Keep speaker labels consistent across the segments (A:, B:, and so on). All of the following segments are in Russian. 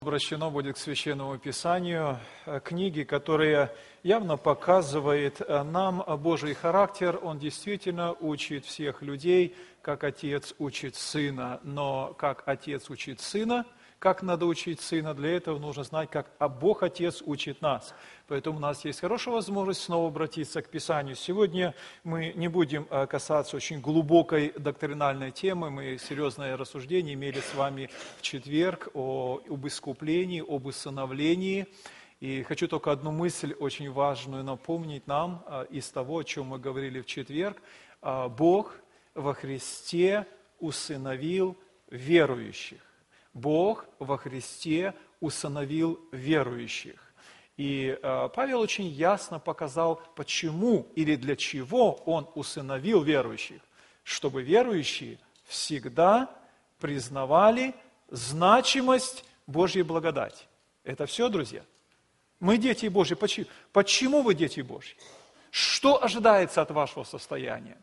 A: Обращено будет к Священному Писанию, книги, которая явно показывает нам Божий характер. Он действительно учит всех людей, как Отец учит Сына. Но как Отец учит Сына, как надо учить Сына, для этого нужно знать, как Бог Отец учит нас. Поэтому у нас есть хорошая возможность снова обратиться к Писанию. Сегодня мы не будем касаться очень глубокой доктринальной темы. Мы серьезное рассуждение имели с вами в четверг об искуплении, об усыновлении. И хочу только одну мысль очень важную напомнить нам из того, о чем мы говорили в четверг. Бог во Христе усыновил верующих. Бог во Христе усыновил верующих. И Павел очень ясно показал, почему или для чего он усыновил верующих. Чтобы верующие всегда признавали значимость Божьей благодати. Это все, друзья. Мы дети Божьи. Почему вы дети Божьи? Что ожидается от вашего состояния?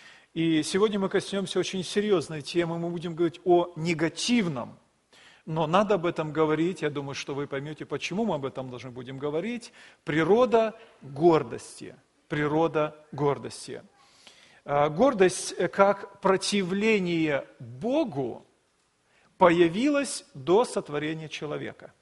A: И сегодня мы коснемся очень серьезной темы. Мы будем говорить о негативном. Но надо об этом говорить, я думаю, что вы поймете, почему мы об этом должны будем говорить. Природа гордости. Природа гордости. Гордость как противление Богу появилась до сотворения человека.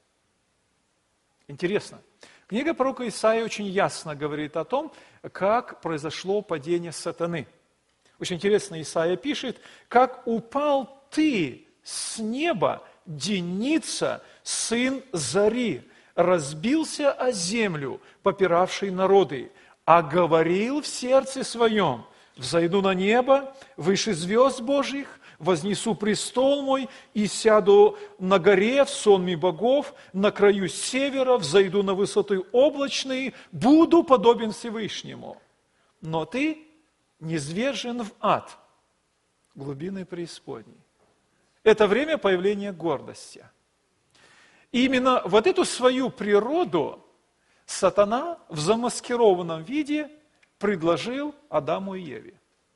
A: Интересно. Книга пророка Исаии очень ясно говорит о том, как произошло падение сатаны. Очень интересно, Исаия пишет, как упал ты с неба, Деница, сын зари, разбился о землю, попиравший народы, а говорил в сердце своем: взойду на небо, выше звезд Божьих, вознесу престол мой и сяду на горе в сонме богов, на краю севера, взойду на высоты облачные, буду подобен Всевышнему. Но ты низвержен в ад, глубины преисподней. Это время появления гордости. И именно вот эту свою природу сатана в замаскированном виде предложил Адаму и Еве.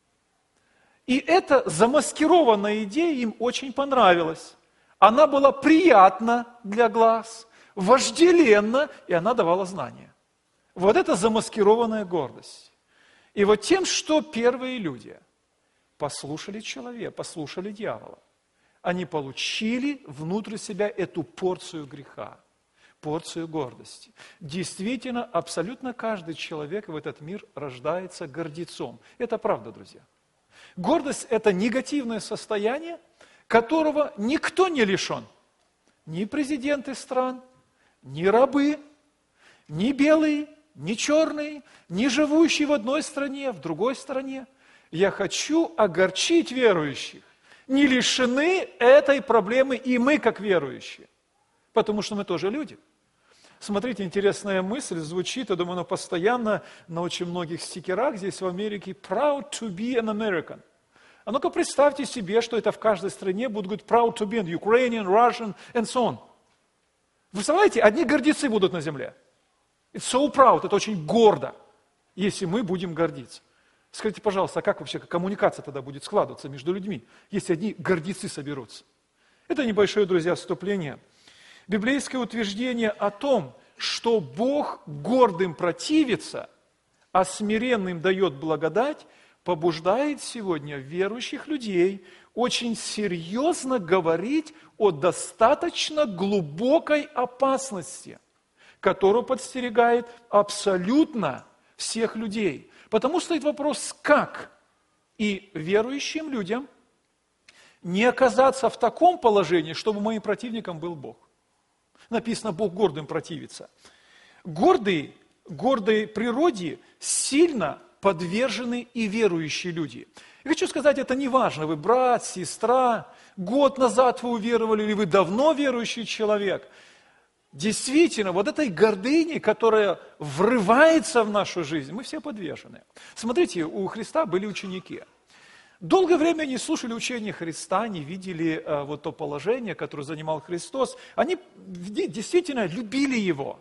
A: И эта замаскированная идея им очень понравилась. Она была приятна для глаз, вожделенна, и она давала знания. Вот это замаскированная гордость. И вот тем, что первые люди послушали человека, послушали дьявола, они получили внутрь себя эту порцию греха, порцию гордости. Действительно, абсолютно каждый человек в этот мир рождается гордецом. Это правда, друзья. Гордость – это негативное состояние, которого никто не лишен. Ни президенты стран, ни рабы, ни белые, ни черные, ни живущие в одной стране, в другой стране. Я хочу огорчить верующих. Не лишены этой проблемы и мы, как верующие, потому что мы тоже люди. Смотрите, интересная мысль звучит, я думаю, она постоянно на очень многих стикерах здесь в Америке. Proud to be an American. А ну-ка представьте себе, что это в каждой стране будут говорить proud to be an Ukrainian, Russian and so on. Вы представляете, одни гордецы будут на земле. It's so proud, это очень гордо, если мы будем гордиться. Скажите, пожалуйста, а как вообще коммуникация тогда будет складываться между людьми, если одни гордецы соберутся? Это небольшое, друзья, вступление. Библейское утверждение о том, что Бог гордым противится, а смиренным дает благодать, побуждает сегодня верующих людей очень серьезно говорить о достаточно глубокой опасности, которую подстерегает абсолютно всех людей. Потому стоит вопрос, как и верующим людям не оказаться в таком положении, чтобы моим противником был Бог. Написано, Бог гордым противится. Гордой природе сильно подвержены и верующие люди. Я хочу сказать, это не важно, вы брат, сестра, год назад вы уверовали, или вы давно верующий человек. Действительно, вот этой гордыне, которая врывается в нашу жизнь, мы все подвержены. Смотрите, у Христа были ученики. Долгое время они слушали учение Христа, не видели вот то положение, которое занимал Христос. Они действительно любили Его.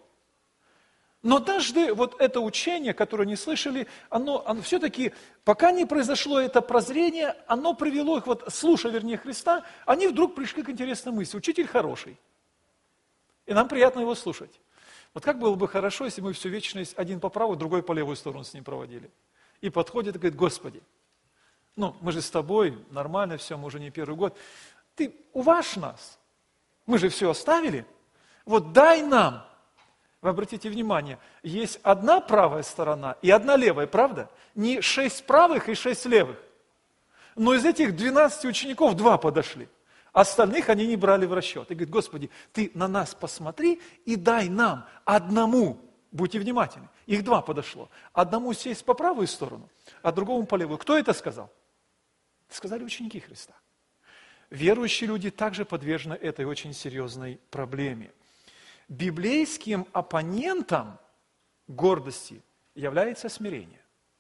A: Но однажды вот это учение, которое они слышали, оно все-таки, пока не произошло это прозрение, оно привело их, слушая Христа, они вдруг пришли к интересной мысли. Учитель хороший. И нам приятно его слушать. Вот как было бы хорошо, если мы всю вечность один по правую, другой по левую сторону с ним проводили. И подходит и говорит: Господи, мы же с тобой, нормально все, мы уже не первый год. Ты уважь нас. Мы же все оставили. Вот дай нам. Вы обратите внимание, есть одна правая сторона и одна левая, правда? Не 6 правых и 6 левых. Но из этих 12 учеников 2 подошли. Остальных они не брали в расчет. И говорит: Господи, Ты на нас посмотри и дай нам одному, будьте внимательны, их 2 подошло, одному сесть по правую сторону, а другому по левую. Кто это сказал? Сказали ученики Христа. Верующие люди также подвержены этой очень серьезной проблеме. Библейским оппонентом гордости является смирение.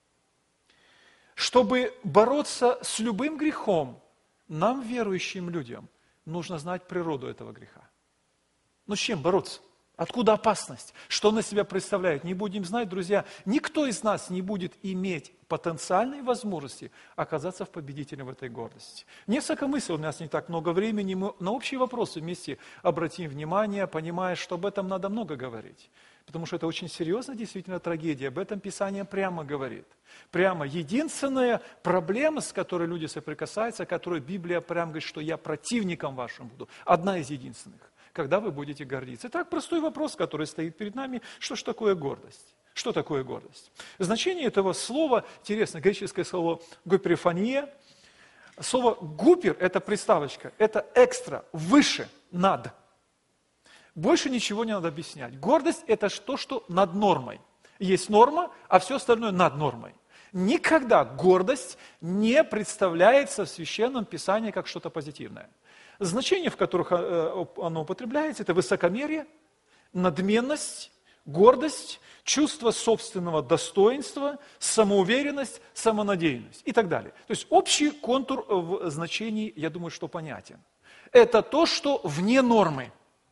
A: Чтобы бороться с любым грехом, нам, верующим людям, нужно знать природу этого греха. С чем бороться? Откуда опасность? Что он из себя представляет? Не будем знать, друзья, никто из нас не будет иметь потенциальной возможности оказаться в победителем в этой гордости. Несколько мыслей, у нас не так много времени, мы на общие вопросы вместе обратим внимание, понимая, что об этом надо много говорить. Потому что это очень серьезная действительно трагедия, об этом Писание прямо говорит. Прямо единственная проблема, с которой люди соприкасаются, которую Библия прямо говорит, что я противником вашим буду, одна из единственных. Когда вы будете гордиться. Итак, простой вопрос, который стоит перед нами, что же такое гордость? Что такое гордость? Значение этого слова, интересно, греческое слово гуперифония. Слово гупер – это приставочка, это экстра, выше, над. Больше ничего не надо объяснять. Гордость – это то, что над нормой. Есть норма, а все остальное над нормой. Никогда гордость не представляется в Священном Писании как что-то позитивное. Значения, в которых оно употребляется, это высокомерие, надменность, гордость, чувство собственного достоинства, самоуверенность, самонадеянность и так далее. То есть общий контур в значении, я думаю, что понятен. Это то, что вне нормы.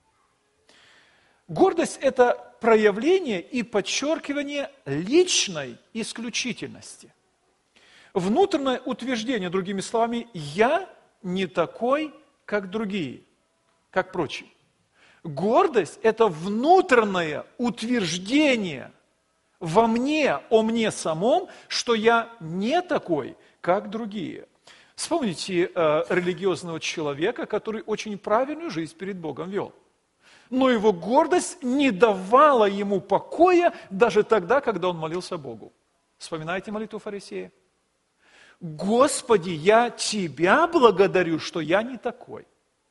A: Гордость – это проявление и подчеркивание личной исключительности. Внутреннее утверждение, другими словами, «я не такой, как другие, как прочие». Гордость – это внутреннее утверждение во мне, о мне самом, что я не такой, как другие. Вспомните религиозного человека, который очень правильную жизнь перед Богом вел. Но его гордость не давала ему покоя даже тогда, когда он молился Богу. Вспоминаете молитву фарисея? «Господи, я Тебя благодарю, что я не такой».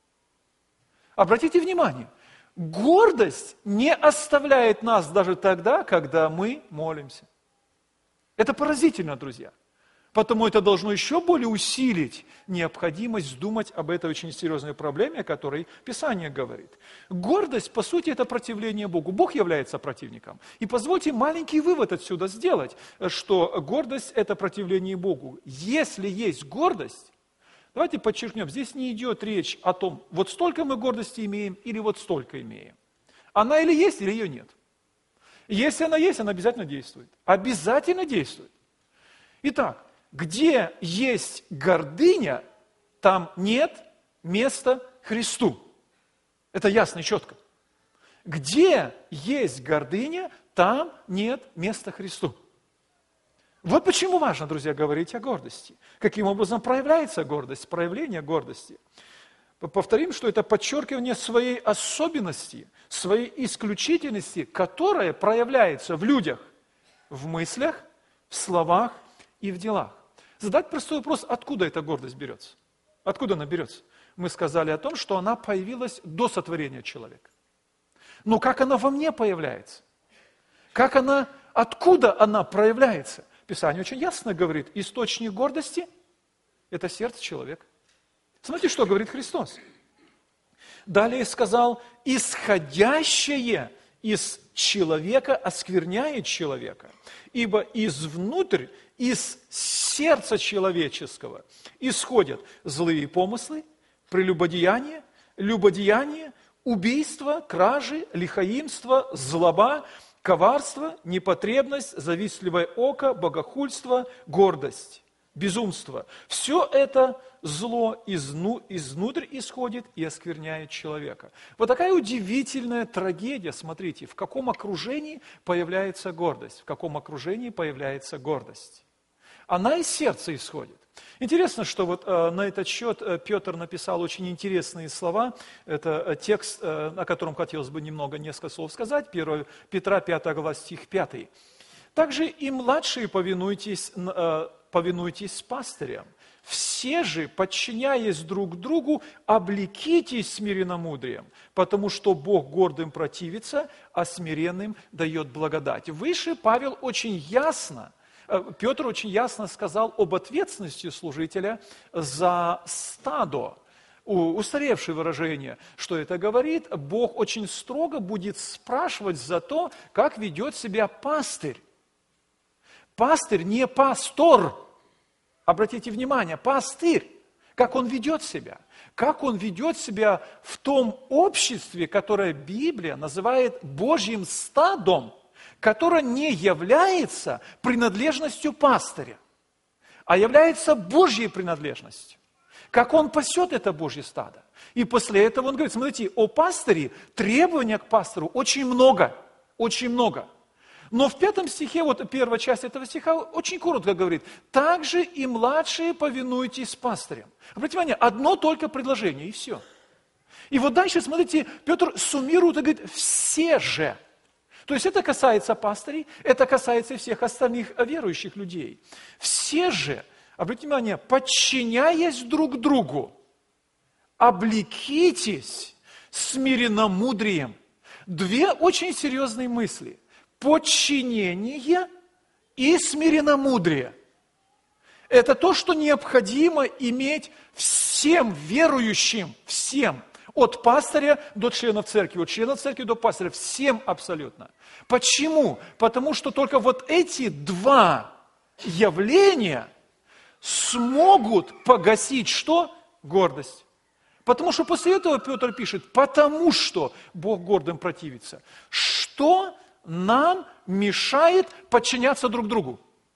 A: Обратите внимание, гордость не оставляет нас даже тогда, когда мы молимся. Это поразительно, друзья. Потому это должно еще более усилить необходимость думать об этой очень серьезной проблеме, о которой Писание говорит. Гордость, по сути, это противление Богу. Бог является противником. И позвольте маленький вывод отсюда сделать, что гордость – это противление Богу. Если есть гордость, давайте подчеркнем, здесь не идет речь о том, вот столько мы гордости имеем или вот столько имеем. Она или есть, или ее нет. Если она есть, она обязательно действует. Обязательно действует. Итак, где есть гордыня, там нет места Христу. Это ясно и четко. Где есть гордыня, там нет места Христу. Вот почему важно, друзья, говорить о гордости. Каким образом проявляется гордость, проявление гордости. Повторим, что это подчеркивание своей особенности, своей исключительности, которая проявляется в людях, в мыслях, в словах и в делах. Задать простой вопрос, откуда эта гордость берется? Откуда она берется? Мы сказали о том, что она появилась до сотворения человека. Но как она во мне появляется? Откуда она проявляется? Писание очень ясно говорит, источник гордости – это сердце человека. Смотрите, что говорит Христос. Далее сказал, исходящее из человека оскверняет человека, ибо извнутрь, из сердца человеческого исходят злые помыслы, прелюбодеяние, любодеяние, убийство, кражи, лихаимство, злоба, коварство, непотребность, завистливое око, богохульство, гордость. безумство. Все это зло изнутрь исходит и оскверняет человека. Вот такая удивительная трагедия. Смотрите, в каком окружении появляется гордость, в каком окружении появляется гордость. Она из сердца исходит. Интересно, что вот на этот счет Петр написал очень интересные слова. Это текст, о котором хотелось бы несколько слов сказать. 1 Петра, 5 глава, стих 5. «Также и младшие повинуйтесь пастырям. Все же, подчиняясь друг другу, облекитесь смиренномудрием, потому что Бог гордым противится, а смиренным дает благодать». Выше Петр очень ясно сказал об ответственности служителя за стадо. Устаревшее выражение, что это говорит, Бог очень строго будет спрашивать за то, как ведет себя пастырь. Пастырь не пастор. Обратите внимание, пастырь, как он ведет себя. Как он ведет себя в том обществе, которое Библия называет Божьим стадом, которое не является принадлежностью пастыря, а является Божьей принадлежностью. Как он пасет это Божье стадо. И после этого он говорит, смотрите, о пастыре, требования к пастору очень много, очень много. Но в 5 стихе, вот первая часть этого стиха очень коротко говорит, «Также и младшие повинуйтесь пастырям». Обратите внимание, одно только предложение, и все. И вот дальше, смотрите, Петр суммирует и говорит, «все же». То есть это касается пастырей, это касается всех остальных верующих людей. Все же, обратите внимание, подчиняясь друг другу, облекитесь смиренномудрием. Две очень серьезные мысли. Подчинение и смиренномудрие. Это то, что необходимо иметь всем верующим, всем. От пастыря до членов церкви, от членов церкви до пастыря, всем абсолютно. Почему? Потому что только вот эти два явления смогут погасить что? Гордость. Потому что после этого Петр пишет, потому что Бог гордым противится. Что нам мешает подчиняться друг другу?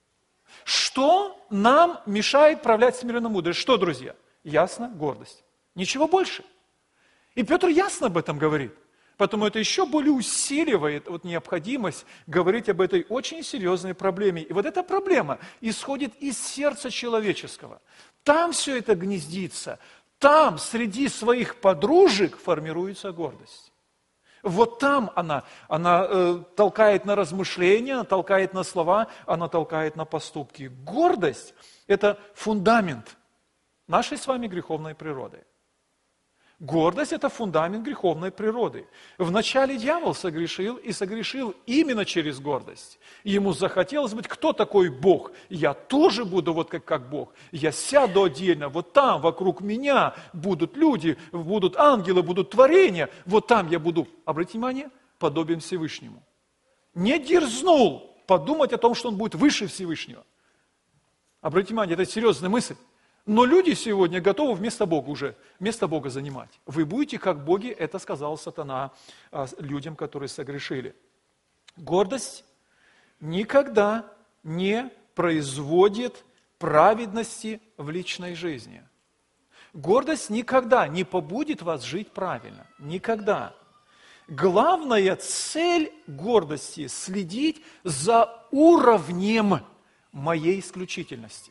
A: Что нам мешает проявлять смиренномудрие? Что, друзья? Ясно, гордость. Ничего больше. И Петр ясно об этом говорит. Поэтому это еще более усиливает необходимость говорить об этой очень серьезной проблеме. И вот эта проблема исходит из сердца человеческого. Там все это гнездится. Там среди своих подружек формируется гордость. Вот там она толкает на размышления, она толкает на слова, она толкает на поступки. Гордость – это фундамент нашей с вами греховной природы. Гордость – это фундамент греховной природы. Вначале дьявол согрешил, и согрешил именно через гордость. Ему захотелось быть, кто такой Бог? Я тоже буду вот как Бог. Я сяду отдельно, вот там вокруг меня будут люди, будут ангелы, будут творения. Вот там я буду, обратите внимание, подобен Всевышнему. Не дерзнул подумать о том, что он будет выше Всевышнего. Обратите внимание, это серьезная мысль. Но люди сегодня готовы вместо Бога занимать. Вы будете как боги, это сказал сатана людям, которые согрешили. Гордость никогда не производит праведности в личной жизни. Гордость никогда не побудит вас жить правильно. Никогда. Главная цель гордости – следить за уровнем моей исключительности.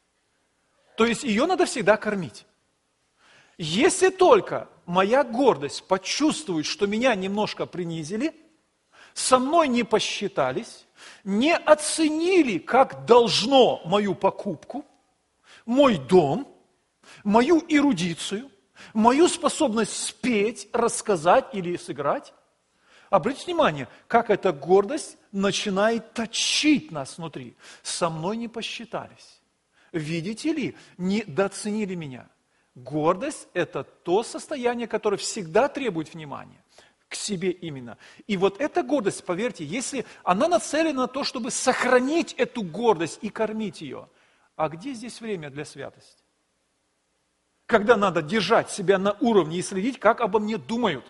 A: То есть ее надо всегда кормить. Если только моя гордость почувствует, что меня немножко принизили, со мной не посчитались, не оценили, как должно мою покупку, мой дом, мою эрудицию, мою способность спеть, рассказать или сыграть, обратите внимание, как эта гордость начинает точить нас внутри. Со мной не посчитались. Видите ли, недооценили меня. Гордость – это то состояние, которое всегда требует внимания. К себе именно. И вот эта гордость, поверьте, если она нацелена на то, чтобы сохранить эту гордость и кормить ее, а где здесь время для святости? Когда надо держать себя на уровне и следить, как обо мне думают.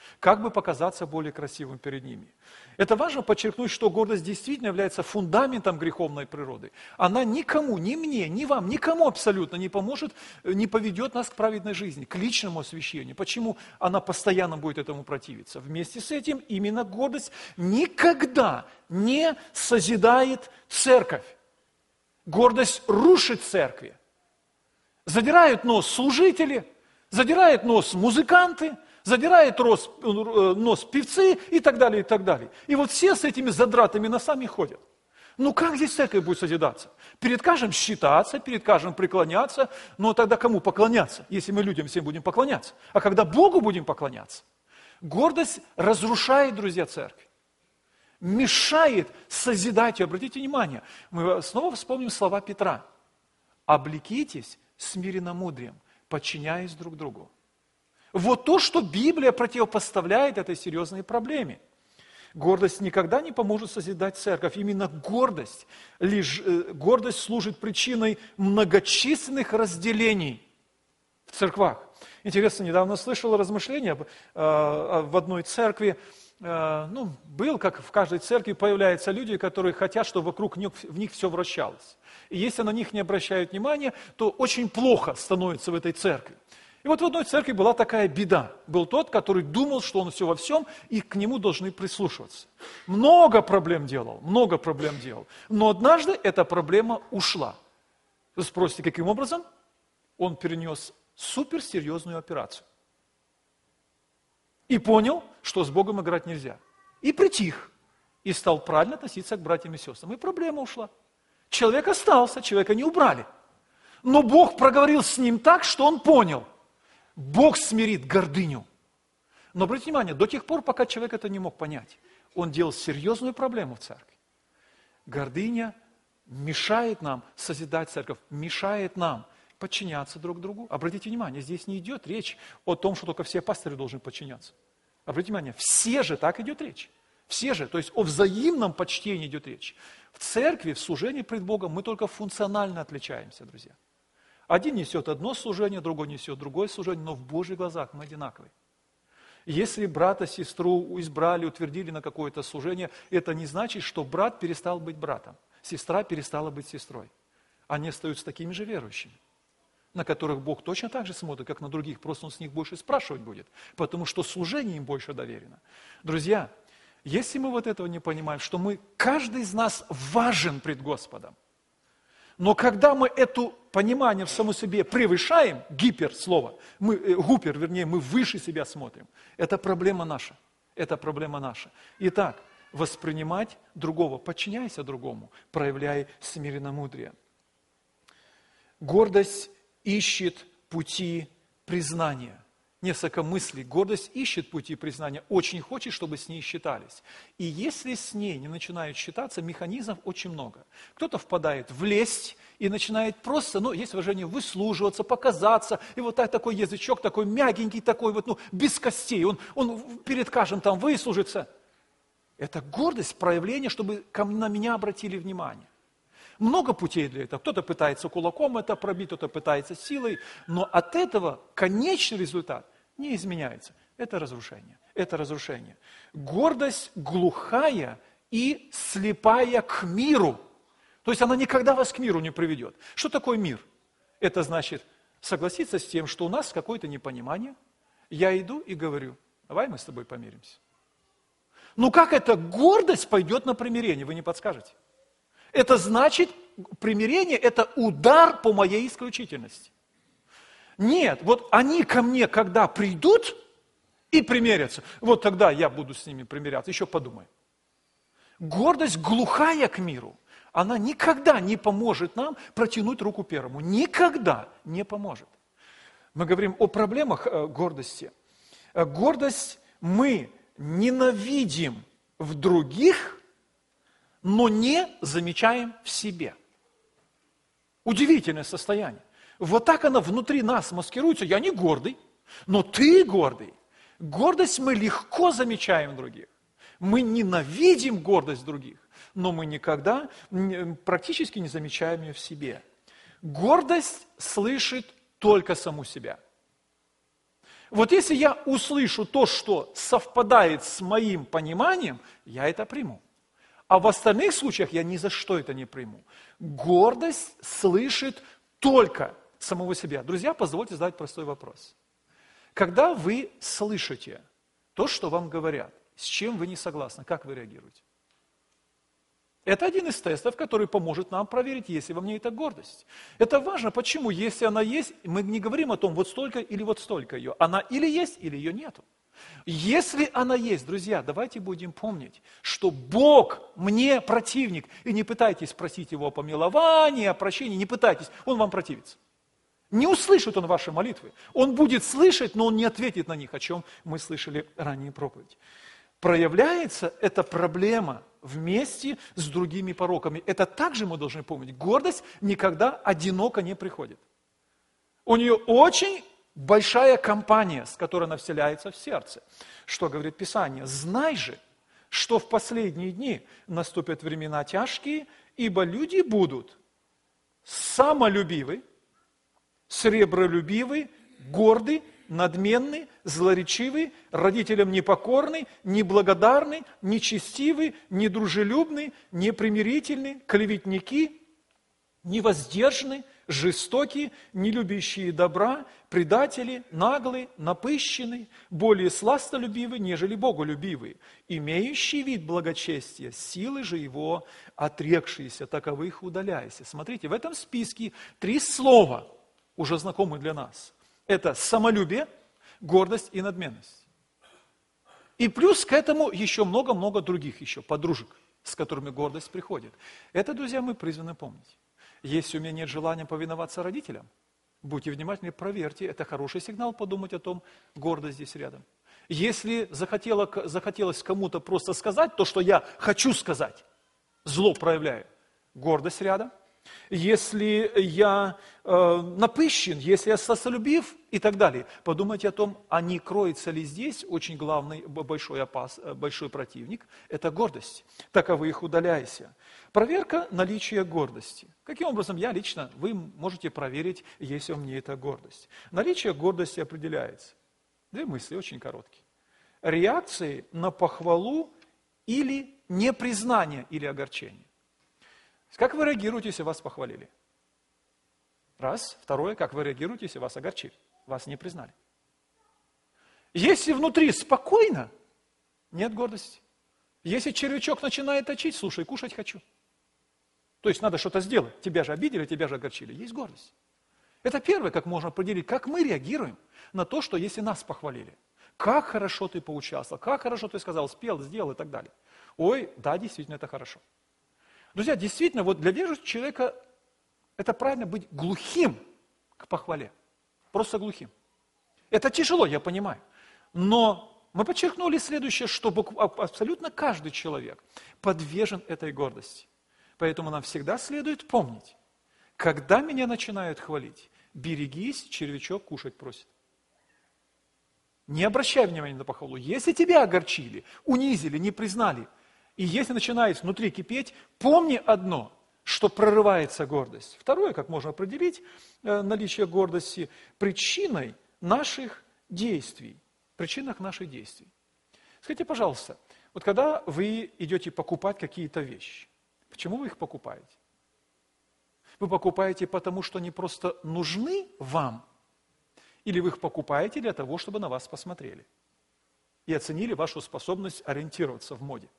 A: как бы показаться более красивым перед ними. Это важно подчеркнуть, что гордость действительно является фундаментом греховной природы. Она никому, ни мне, ни вам, никому абсолютно не поможет, не поведет нас к праведной жизни, к личному освящению. Почему она постоянно будет этому противиться? Вместе с этим именно гордость никогда не созидает церковь. Гордость рушит церкви. Задирают нос служители, задирают нос музыканты, задирают нос певцы и так далее, и так далее. И вот все с этими задратыми носами ходят. Ну как здесь церковь будет созидаться? Перед каждым считаться, перед каждым преклоняться. Но тогда кому поклоняться, если мы людям всем будем поклоняться? А когда Богу будем поклоняться? Гордость разрушает, друзья, церковь. Мешает созидать ее. Обратите внимание, мы снова вспомним слова Петра. «Облекитесь смиренномудрием, подчиняясь друг другу». Вот то, что Библия противопоставляет этой серьезной проблеме. Гордость никогда не поможет созидать церковь. Именно гордость служит причиной многочисленных разделений в церквах. Интересно, недавно слышал размышления в одной церкви. Как в каждой церкви появляются люди, которые хотят, чтобы вокруг в них все вращалось. И если на них не обращают внимания, то очень плохо становится в этой церкви. И вот в одной церкви была такая беда. Был тот, который думал, что он все во всем, и к нему должны прислушиваться. Много проблем делал. Но однажды эта проблема ушла. Вы спросите, каким образом? Он перенес суперсерьезную операцию. И понял, что с Богом играть нельзя. И притих. И стал правильно относиться к братьям и сестрам. И проблема ушла. Человек остался, человека не убрали. Но Бог проговорил с ним так, что он понял. Бог смирит гордыню. Но обратите внимание, до тех пор, пока человек это не мог понять, он делал серьезную проблему в церкви. Гордыня мешает нам созидать церковь, мешает нам подчиняться друг другу. Обратите внимание, здесь не идет речь о том, что только все пастыры должны подчиняться. Обратите внимание, все же, так идет речь. Все же, то есть о взаимном почтении идет речь. В церкви, в служении пред Богом мы только функционально отличаемся, друзья. Один несет одно служение, другой несет другое служение, но в Божьих глазах мы одинаковые. Если брата, сестру избрали, утвердили на какое-то служение, это не значит, что брат перестал быть братом, сестра перестала быть сестрой. Они остаются такими же верующими, на которых Бог точно так же смотрит, как на других, просто Он с них больше спрашивать будет, потому что служение им больше доверено. Друзья, если мы вот этого не понимаем, что каждый из нас важен пред Господом, но когда мы это понимание в самом себе превышаем, мы выше себя смотрим, это проблема наша. Итак, воспринимать другого, подчиняйся другому, проявляя смиренномудрие. Гордость ищет пути признания. Несколько мыслей. Гордость ищет пути признания, очень хочет, чтобы с ней считались. И если с ней не начинают считаться, механизмов очень много. Кто-то впадает в лесть и начинает просто, есть выражение, выслуживаться, показаться. И вот такой язычок, такой мягенький, такой без костей. Он перед каждым там выслужится. Это гордость, проявление, чтобы на меня обратили внимание. Много путей для этого. Кто-то пытается кулаком это пробить, кто-то пытается силой, но от этого конечный результат не изменяется. Это разрушение. Гордость глухая и слепая к миру. То есть она никогда вас к миру не приведет. Что такое мир? Это значит согласиться с тем, что у нас какое-то непонимание. Я иду и говорю, давай мы с тобой помиримся. Как эта гордость пойдет на примирение, вы не подскажете? Это значит, примирение – это удар по моей исключительности. Нет, они ко мне, когда придут и примирятся, тогда я буду с ними примиряться, еще подумай. Гордость глухая к миру, она никогда не поможет нам протянуть руку первому. Никогда не поможет. Мы говорим о проблемах гордости. Гордость мы ненавидим в других, но не замечаем в себе. Удивительное состояние. Вот так она внутри нас маскируется. Я не гордый, но ты гордый. Гордость мы легко замечаем в других. Мы ненавидим гордость других, но мы никогда практически не замечаем ее в себе. Гордость слышит только саму себя. Вот если я услышу то, что совпадает с моим пониманием, я это приму. А в остальных случаях я ни за что это не приму. Гордость слышит только самого себя. Друзья, позвольте задать простой вопрос. Когда вы слышите то, что вам говорят, с чем вы не согласны, как вы реагируете? Это один из тестов, который поможет нам проверить, есть ли во мне эта гордость. Это важно. Почему? Если она есть, мы не говорим о том, вот столько или вот столько ее. Она или есть, или ее нету. Если она есть, друзья, давайте будем помнить, что Бог мне противник. И не пытайтесь просить Его о помиловании, о прощении, не пытайтесь, Он вам противится. Не услышит Он ваши молитвы. Он будет слышать, но Он не ответит на них, о чем мы слышали ранее проповедь. Проявляется эта проблема вместе с другими пороками. Это также мы должны помнить. Гордость никогда одиноко не приходит. У нее очень большая компания, с которой она вселяется в сердце. Что говорит Писание? «Знай же, что в последние дни наступят времена тяжкие, ибо люди будут самолюбивы, сребролюбивы, горды, надменны, злоречивы, родителям непокорны, неблагодарны, нечестивы, недружелюбны, непримирительны, клеветники, невоздержаны, жестокие, не любящие добра, предатели, наглые, напыщенные, более сластолюбивы, нежели боголюбивые, имеющие вид благочестия, силы же его отрекшиеся, таковых удаляйся». Смотрите, в этом списке 3 слова, уже знакомые для нас. Это самолюбие, гордость и надменность. И плюс к этому еще много-много других еще подружек, с которыми гордость приходит. Это, друзья, мы призваны помнить. Если у меня нет желания повиноваться родителям, будьте внимательны, проверьте, это хороший сигнал подумать о том, гордость здесь рядом. Если захотелось кому-то просто сказать то, что я хочу сказать, зло проявляю, гордость рядом. Если я напыщен, если я сластолюбив и так далее, подумайте о том, а не кроется ли здесь очень главный большой противник, это гордость. Таковых удаляйся. Проверка наличия гордости. Каким образом вы можете проверить, есть у меня эта гордость. Наличие гордости определяется. 2 мысли, очень короткие. Реакции на похвалу или непризнание или огорчение. Как вы реагируете, если вас похвалили? 1. 2. Как вы реагируете, если вас огорчили? Вас не признали. Если внутри спокойно, нет гордости. Если червячок начинает точить, слушай, кушать хочу. То есть надо что-то сделать. Тебя же обидели, тебя же огорчили. Есть гордость. Это первое, как можно определить, как мы реагируем на то, что если нас похвалили. Как хорошо ты поучаствовал, как хорошо ты сказал, спел, сделал и так далее. Ой, да, действительно, это хорошо. Друзья, действительно, вот для верующего человека это правильно быть глухим к похвале. Просто глухим. Это тяжело, я понимаю. Но мы подчеркнули следующее, что абсолютно каждый человек подвержен этой гордости. Поэтому нам всегда следует помнить, когда меня начинают хвалить, берегись, червячок кушать просит. Не обращай внимания на похвалу. Если тебя огорчили, унизили, не признали, и если начинает внутри кипеть, помни одно, что прорывается гордость. 2, как можно определить наличие гордости, причиной наших действий. Причинах наших действий. Скажите, пожалуйста, вот когда вы идете покупать какие-то вещи, почему вы их покупаете? Вы покупаете потому, что они просто нужны вам? Или вы их покупаете для того, чтобы на вас посмотрели? И оценили вашу способность ориентироваться в моде?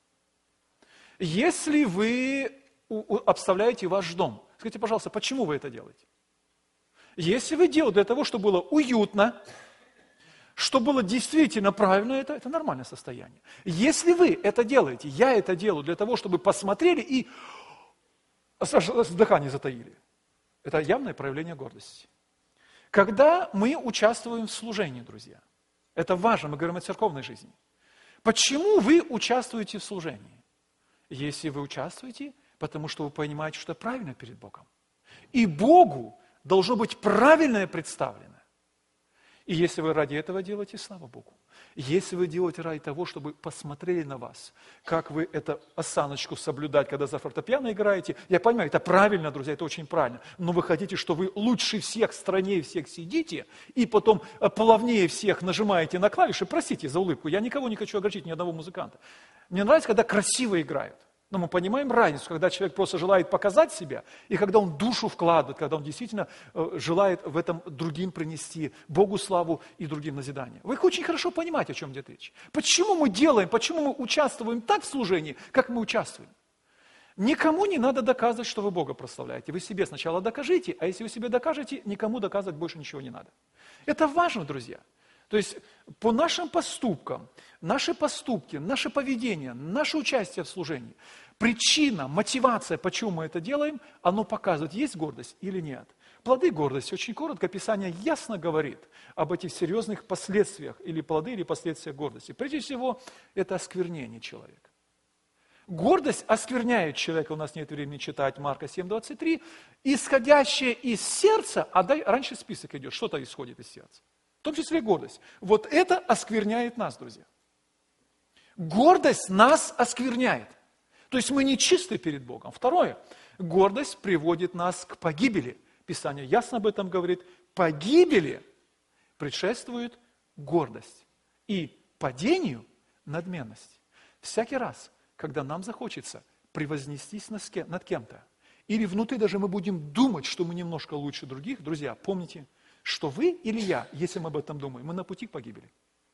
A: Если вы обставляете ваш дом, скажите, пожалуйста, почему вы это делаете? Если вы делаете для того, чтобы было уютно, чтобы было действительно правильно, это нормальное состояние. Если вы это делаете, я это делаю для того, чтобы посмотрели и дыхание затаили, это явное проявление гордости. Когда мы участвуем в служении, друзья, это важно, мы говорим о церковной жизни. Почему вы участвуете в служении? Если вы участвуете, потому что вы понимаете, что это правильно перед Богом. И Богу должно быть правильное представлено. И если вы ради этого делаете, слава Богу. Если вы делаете ради того, чтобы посмотрели на вас, как вы эту осаночку соблюдать, когда за фортепиано играете, я понимаю, это правильно, друзья, это очень правильно, но вы хотите, что вы лучше всех, стройнее всех сидите, и потом плавнее всех нажимаете на клавиши, простите за улыбку, я никого не хочу огорчить, ни одного музыканта. Мне нравится, когда красиво играют. Но мы понимаем разницу, когда человек просто желает показать себя, и когда он душу вкладывает, когда он действительно желает в этом другим принести Богу славу и другим назидание. Вы очень хорошо понимаете, о чем идет речь. Почему мы делаем, почему мы участвуем так в служении, как мы участвуем? Никому не надо доказывать, что вы Бога прославляете. Вы себе сначала докажите, а если вы себе докажете, никому доказывать больше ничего не надо. Это важно, друзья. То есть по нашим поступкам, наши поступки, наше поведение, наше участие в служении, причина, мотивация, почему мы это делаем, оно показывает, есть гордость или нет. Плоды гордости, очень коротко, Писание ясно говорит об этих серьезных последствиях, или плоды, или последствия гордости. Прежде всего, это осквернение человека. Гордость оскверняет человека, у нас нет времени читать Марка 7:23, исходящее из сердца, раньше список идет, что-то исходит из сердца. В том числе гордость. Вот это оскверняет нас, друзья. Гордость нас оскверняет. То есть мы не чисты перед Богом. Второе. Гордость приводит нас к погибели. Писание ясно об этом говорит. Погибели предшествует гордость. И падению надменность. Всякий раз, когда нам захочется превознестись над кем-то, или внутри даже мы будем думать, что мы немножко лучше других, друзья, помните, что вы или я, если мы об этом думаем, мы на пути к погибели.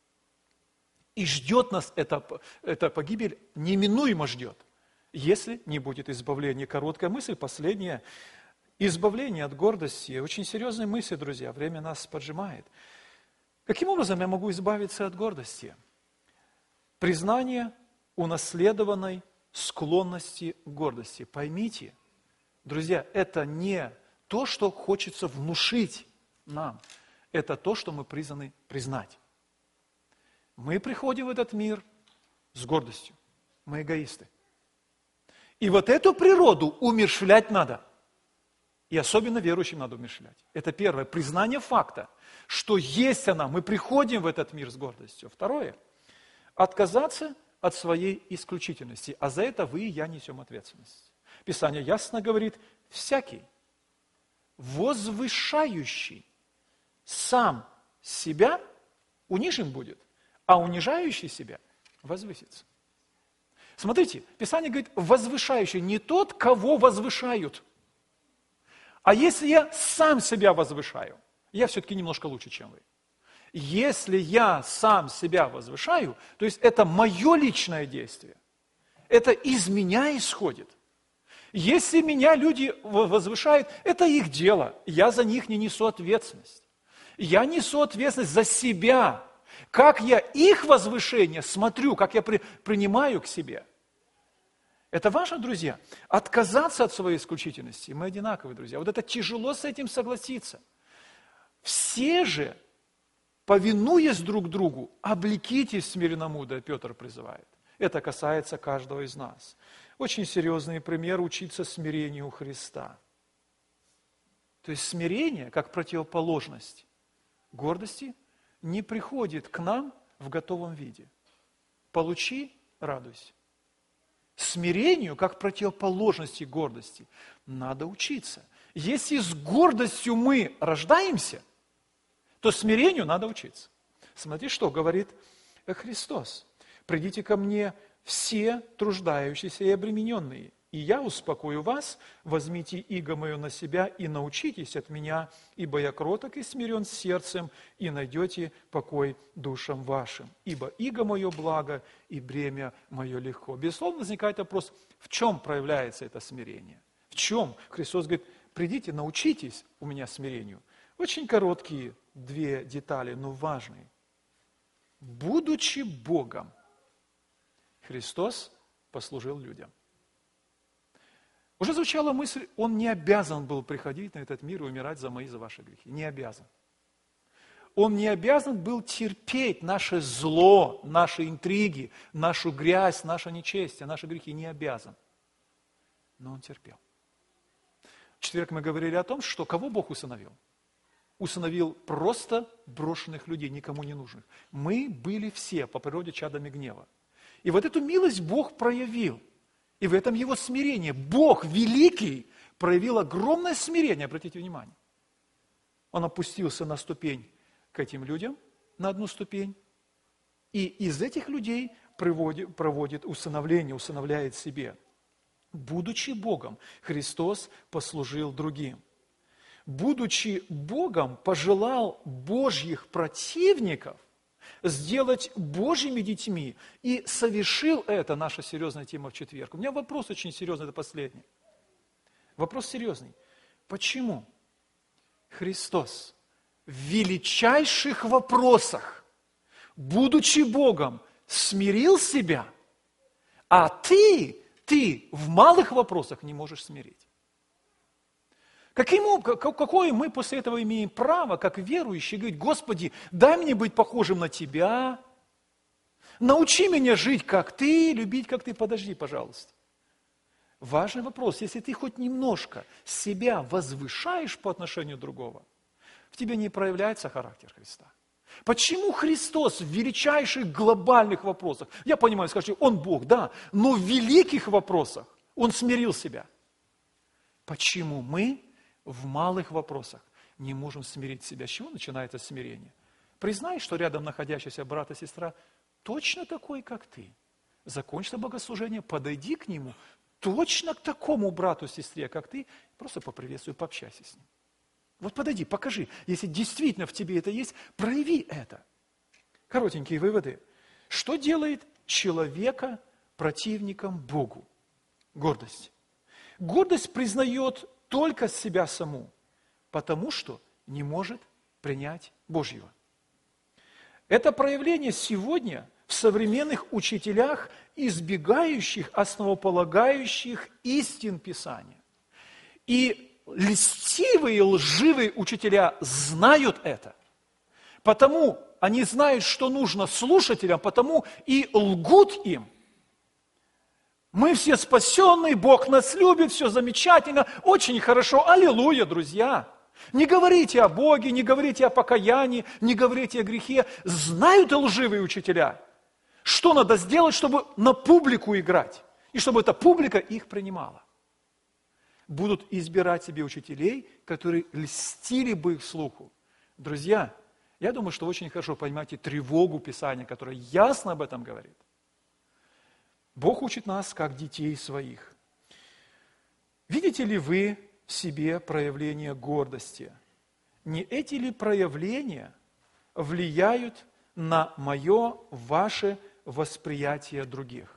A: И ждет нас эта погибель, неминуемо ждет, если не будет избавления. Короткая мысль, последняя. Избавление от гордости. Очень серьезная мысль, друзья, время нас поджимает. Каким образом я могу избавиться от гордости? Признание унаследованной склонности к гордости. Поймите, друзья, это не то, что хочется внушить нам. Это то, что мы призваны признать. Мы приходим в этот мир с гордостью. Мы эгоисты. И вот эту природу умерщвлять надо. И особенно верующим надо умерщвлять. Это первое, признание факта, что есть она. Мы приходим в этот мир с гордостью. Второе, отказаться от своей исключительности. А за это вы и я несем ответственность. Писание ясно говорит, всякий, возвышающий сам себя, унижен будет, а унижающий себя возвысится. Смотрите, Писание говорит, возвышающий не тот, кого возвышают. А если я сам себя возвышаю, я все-таки немножко лучше, чем вы. Если я сам себя возвышаю, то есть это мое личное действие, это из меня исходит. Если меня люди возвышают, это их дело, я за них не несу ответственность. Я несу ответственность за себя. Как я их возвышение смотрю, как я принимаю к себе. Это важно, друзья, отказаться от своей исключительности. Мы одинаковые, друзья. Вот это тяжело с этим согласиться. Все же, повинуясь друг другу, облекитесь смиренномудрие, Петр призывает. Это касается каждого из нас. Очень серьезный пример – учиться смирению Христа. То есть смирение, как противоположность гордости, не приходит к нам в готовом виде. Получи – радуйся. Смирению, как противоположности гордости, надо учиться. Если с гордостью мы рождаемся, то смирению надо учиться. Смотри, что говорит Христос. «Придите ко мне все труждающиеся и обремененные, и я успокою вас, возьмите иго мое на себя и научитесь от меня, ибо я кроток и смирен сердцем, и найдете покой душам вашим. Ибо иго мое благо, и бремя мое легко». Безусловно, возникает вопрос, в чем проявляется это смирение? В чем? Христос говорит, придите, научитесь у меня смирению. Очень короткие две детали, но важные. Будучи Богом, Христос послужил людям. Уже звучала мысль, Он не обязан был приходить на этот мир и умирать за мои, за ваши грехи. Не обязан. Он не обязан был терпеть наше зло, наши интриги, нашу грязь, наше нечестие, наши грехи. Не обязан. Но Он терпел. В четверг мы говорили о том, что кого Бог усыновил? усыновил просто брошенных людей, никому не нужных. Мы были все по природе чадами гнева. И вот эту милость Бог проявил. И в этом его смирение. Бог великий проявил огромное смирение, обратите внимание. Он опустился на ступень к этим людям, на одну ступень, и из этих людей проводит усыновление, усыновляет себе. Будучи Богом, Христос послужил другим. Будучи Богом, пожелал Божьих противников сделать Божьими детьми и совершил это, наша серьезная тема в четверг. У меня вопрос очень серьезный, это последний. Вопрос серьезный. Почему Христос в величайших вопросах, будучи Богом, смирил себя, а ты в малых вопросах не можешь смирить? Какое мы после этого имеем право, как верующие, говорить: Господи, дай мне быть похожим на Тебя, научи меня жить, как Ты, любить, как Ты. Подожди, пожалуйста. Важный вопрос. Если ты хоть немножко себя возвышаешь по отношению другого, в тебе не проявляется характер Христа. Почему Христос в величайших глобальных вопросах, я понимаю, скажите, Он Бог, да, но в великих вопросах Он смирил себя. Почему мы в малых вопросах не можем смирить себя? С чего начинается смирение? Признай, что рядом находящийся брат и сестра точно такой, как ты. Закончи богослужение, подойди к нему, точно к такому брату и сестре, как ты, просто поприветствуй, пообщайся с ним. Вот подойди, покажи, если действительно в тебе это есть, прояви это. Коротенькие выводы. Что делает человека противником Богу? Гордость. Гордость признает только себя саму, потому что не может принять Божьего. Это проявление сегодня в современных учителях, избегающих основополагающих истин Писания. И льстивые, лживые учителя знают это. Потому они знают, что нужно слушателям, потому и лгут им. Мы все спасенные, Бог нас любит, все замечательно, очень хорошо, аллилуйя, друзья. Не говорите о Боге, не говорите о покаянии, не говорите о грехе. Знают и лживые учителя, что надо сделать, чтобы на публику играть, и чтобы эта публика их принимала. Будут избирать себе учителей, которые льстили бы их слуху. Друзья, я думаю, что очень хорошо понимаете тревогу Писания, которое ясно об этом говорит. Бог учит нас, как детей своих. Видите ли вы в себе проявление гордости? Не эти ли проявления влияют на ваше восприятие других?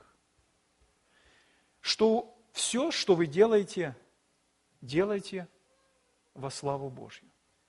A: Что все, что вы делаете, делайте во славу Божью.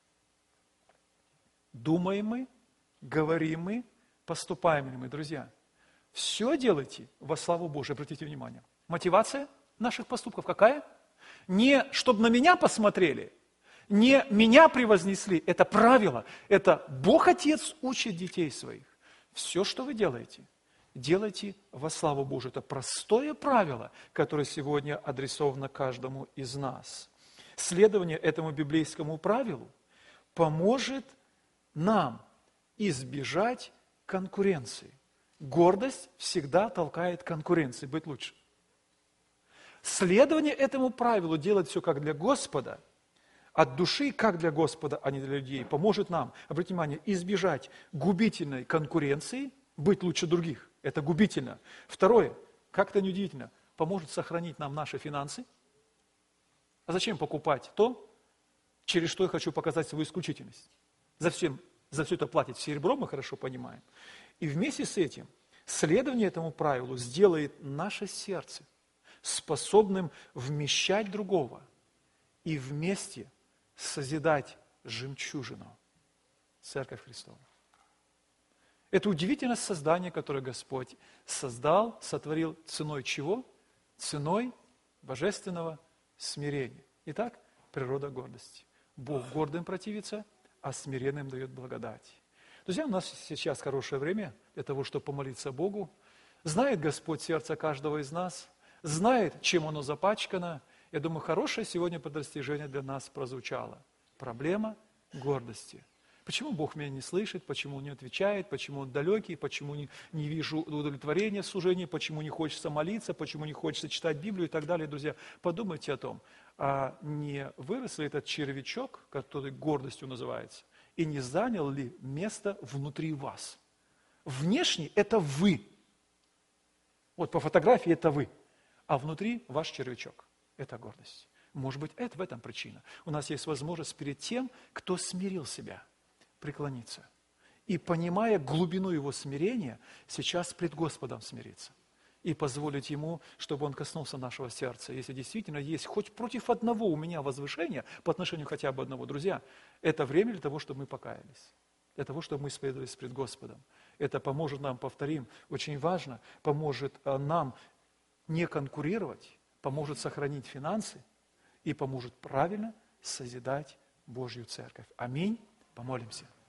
A: Думаем мы, говорим мы, поступаем ли мы, друзья? Все делайте во славу Божью, обратите внимание. Мотивация наших поступков какая? Не чтобы на меня посмотрели, не меня превознесли, это правило, это Бог Отец учит детей своих. Все, что вы делаете, делайте во славу Божию. Это простое правило, которое сегодня адресовано каждому из нас. Следование этому библейскому правилу поможет нам избежать конкуренции. Гордость всегда толкает конкуренции, быть лучше. Следование этому правилу, делать все как для Господа, от души как для Господа, а не для людей, поможет нам, обратите внимание, избежать губительной конкуренции, быть лучше других. Это губительно. Второе, как-то неудивительно, поможет сохранить нам наши финансы. А зачем покупать то, через что я хочу показать свою исключительность? За все это платить серебро, мы хорошо понимаем. И вместе с этим следование этому правилу сделает наше сердце способным вмещать другого и вместе созидать жемчужину, Церковь Христова. Это удивительное создание, которое Господь создал, сотворил ценой чего? Ценой божественного смирения. Итак, природа гордости. Бог гордым противится, а смиренным дает благодать. Друзья, у нас сейчас хорошее время для того, чтобы помолиться Богу. Знает Господь сердце каждого из нас, знает, чем оно запачкано. Я думаю, хорошее сегодня предостережение для нас прозвучало. Проблема гордости. Почему Бог меня не слышит, почему Он не отвечает, почему Он далекий, почему не вижу удовлетворения в служении, почему не хочется молиться, почему не хочется читать Библию и так далее, друзья. Подумайте о том, а не вырос ли этот червячок, который гордостью называется, и не занял ли место внутри вас? Внешне это вы. Вот по фотографии это вы, а внутри ваш червячок. Это гордость. Может быть, это в этом причина. У нас есть возможность перед тем, кто смирил себя, преклониться. И, понимая глубину его смирения, сейчас пред Господом смириться. И позволить Ему, чтобы Он коснулся нашего сердца. Если действительно есть хоть против одного у меня возвышения, по отношению хотя бы одного, друзья, это время для того, чтобы мы покаялись. Для того, чтобы мы исповедовались пред Господом. Это поможет нам, повторим, очень важно, поможет нам не конкурировать, поможет сохранить финансы и поможет правильно созидать Божью Церковь. Аминь. Помолимся.